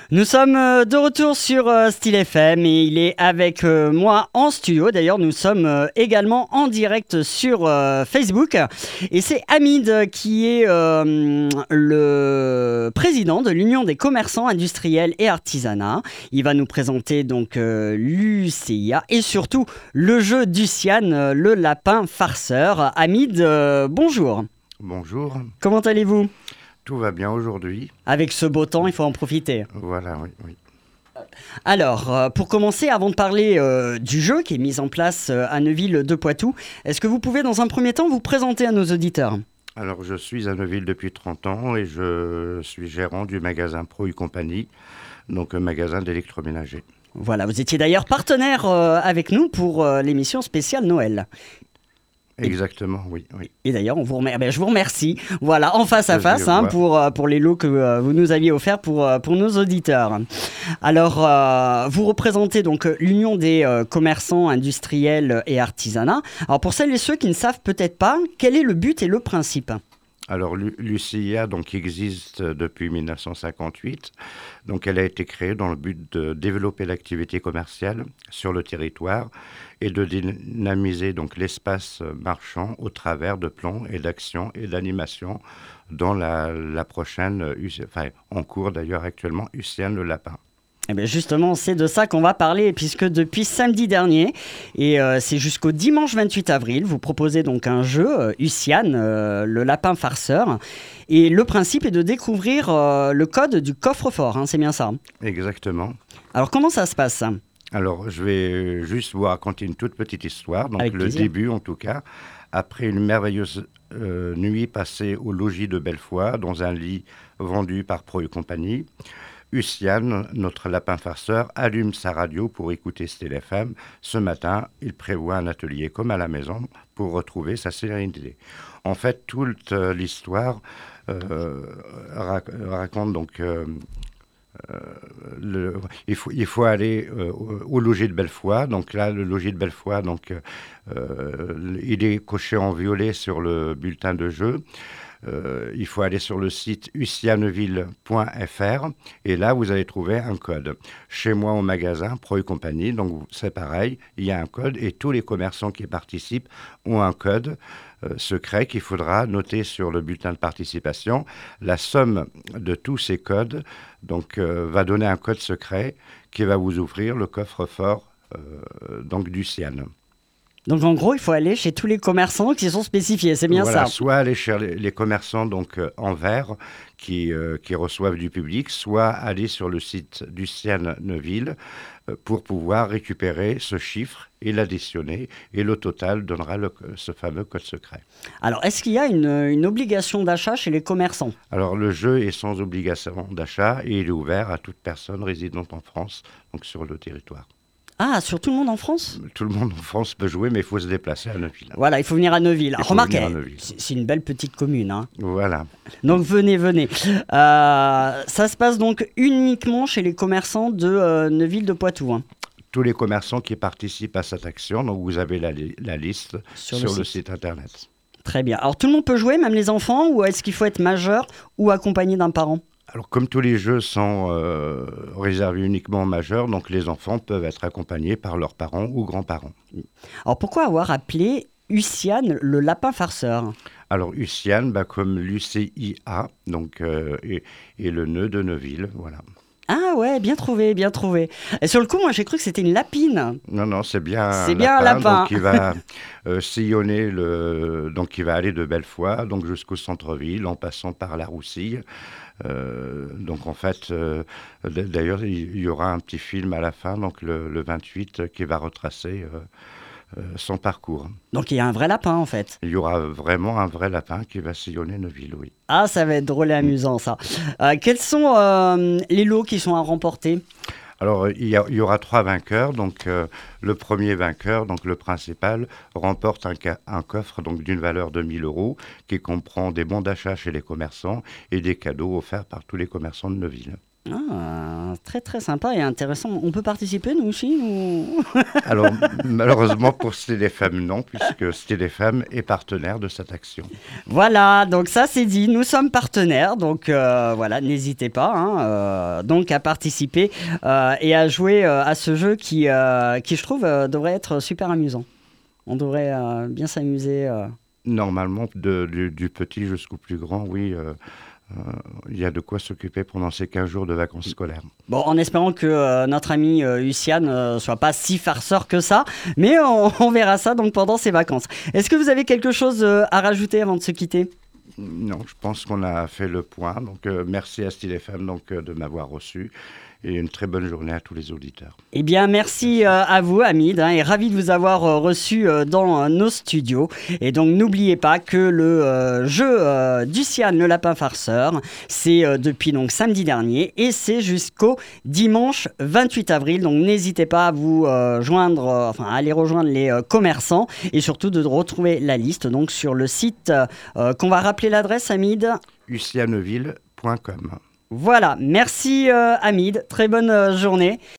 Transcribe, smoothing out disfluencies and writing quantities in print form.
Nous sommes de retour sur Style FM et il est avec moi en studio. D'ailleurs, nous sommes également en direct sur Facebook. Et c'est Hamid qui est le président de l'Union des commerçants industriels et artisanat. Il va nous présenter donc l'UCIA et surtout le jeu d'Usiane, le lapin farceur. Hamid, bonjour. Bonjour. Comment allez-vous ? Tout va bien aujourd'hui. Avec ce beau temps, il faut en profiter. Voilà, oui. Alors, pour commencer, avant de parler du jeu qui est mis en place à Neuville de Poitou, est-ce que vous pouvez dans un premier temps vous présenter à nos auditeurs ? Alors, je suis à Neuville depuis 30 ans et je suis gérant du magasin Pro et Compagnie, donc un magasin d'électroménager. Voilà, vous étiez d'ailleurs partenaire avec nous pour l'émission spéciale Noël. Exactement, oui. Et d'ailleurs, je vous remercie. Voilà, en face à face, pour les lots que vous nous aviez offerts pour nos auditeurs. Alors, vous représentez donc l'Union des commerçants industriels et artisanat. Alors, pour celles et ceux qui ne savent peut-être pas, quel est le but et le principe ? Alors, l'UCIA donc, existe depuis 1958. Donc, elle a été créée dans le but de développer l'activité commerciale sur le territoire et de dynamiser donc, l'espace marchand au travers de plans et d'actions et d'animations dans la prochaine, en cours d'ailleurs actuellement, Usiane le lapin. Eh bien justement, c'est de ça qu'on va parler, puisque depuis samedi dernier, et c'est jusqu'au dimanche 28 avril, vous proposez donc un jeu, Usiane, le lapin farceur. Et le principe est de découvrir le code du coffre-fort, c'est bien ça ? Exactement. Alors comment ça se passe ? Alors, je vais juste vous raconter une toute petite histoire. Donc, Avec le plaisir. début, en tout cas, après une merveilleuse nuit passée au logis de Bellefoy, dans un lit vendu par Pro et Compagnie, Usiane, notre lapin farceur, allume sa radio pour écouter Style FM. Ce matin, il prévoit un atelier comme à la maison pour retrouver sa sérénité. En fait, toute l'histoire raconte donc... il faut aller au logis de Bellefoy. Donc là, le logis de Bellefoy, il est coché en violet sur le bulletin de jeu. Il faut aller sur le site usianeville.fr et là, vous allez trouver un code. Chez moi, au magasin, Pro et Compagnie, donc c'est pareil, il y a un code et tous les commerçants qui participent ont un code secret qu'il faudra noter sur le bulletin de participation. La somme de tous ces codes va donner un code secret qui va vous ouvrir le coffre-fort d'Usiane. Donc en gros, il faut aller chez tous les commerçants qui sont spécifiés, c'est bien ça ? Soit aller chez les commerçants en vert qui reçoivent du public, soit aller sur le site d'Usiane Neuville pour pouvoir récupérer ce chiffre et l'additionner. Et le total donnera ce fameux code secret. Alors, est-ce qu'il y a une obligation d'achat chez les commerçants ? Alors, le jeu est sans obligation d'achat et il est ouvert à toute personne résidant en France, donc sur le territoire. Ah, sur tout le monde en France ? Tout le monde en France peut jouer, mais il faut se déplacer à Neuville. Voilà, il faut venir à Neuville. Remarquez, Neuville. C'est une belle petite commune. Voilà. Donc venez. Ça se passe donc uniquement chez les commerçants de Neuville de Poitou. Tous les commerçants qui participent à cette action, donc vous avez la liste sur le site internet. Très bien. Alors tout le monde peut jouer, même les enfants, ou est-ce qu'il faut être majeur ou accompagné d'un parent ? Alors, comme tous les jeux sont réservés uniquement aux majeurs, donc les enfants peuvent être accompagnés par leurs parents ou grands-parents. Alors, pourquoi avoir appelé Usiane le lapin farceur ? Alors, Usiane, comme l'UCIA, et le nœud de Neuville, voilà. Ah ouais, bien trouvé. Et sur le coup, moi, j'ai cru que c'était une lapine. Non, c'est bien un lapin. Donc, il va sillonner donc il va aller de Bellefoy, donc jusqu'au centre-ville, en passant par la Roussille. Donc en fait, d'ailleurs, il y aura un petit film à la fin, donc le 28, qui va retracer son parcours. Donc il y a un vrai lapin en fait. Il y aura vraiment un vrai lapin qui va sillonner Neuville, oui. Ah, ça va être drôle et amusant ça. Quels sont les lots qui sont à remporter ? Alors, il y aura 3 vainqueurs. Donc, le premier vainqueur, donc le principal, remporte un coffre donc d'une valeur de 1 000 € qui comprend des bons d'achat chez les commerçants et des cadeaux offerts par tous les commerçants de Neuville. Très très sympa et intéressant. On peut participer nous aussi Alors malheureusement pour Cité des femmes non, puisque Cité des femmes est partenaire de cette action. Voilà, donc ça c'est dit, nous sommes partenaires, donc voilà, n'hésitez pas donc à participer et à jouer à ce jeu qui je trouve devrait être super amusant. On devrait bien s'amuser. Normalement, du petit jusqu'au plus grand, oui. Il y a de quoi s'occuper pendant ces 15 jours de vacances scolaires. Bon, en espérant que notre ami Luciane ne soit pas si farceur que ça, mais on verra ça donc pendant ces vacances. Est-ce que vous avez quelque chose à rajouter avant de se quitter ? Non, je pense qu'on a fait le point. Donc, merci à Style FM de m'avoir reçu. Et une très bonne journée à tous les auditeurs. Eh bien, merci à vous, Hamid, et ravi de vous avoir reçu dans nos studios. Et donc, n'oubliez pas que le jeu Duciane, le lapin farceur, c'est depuis donc samedi dernier et c'est jusqu'au dimanche 28 avril. Donc, n'hésitez pas à vous joindre, à aller rejoindre les commerçants et surtout de retrouver la liste donc sur le site qu'on va rappeler l'adresse, Hamid. Usianeville.com. Voilà, merci Hamid, très bonne journée.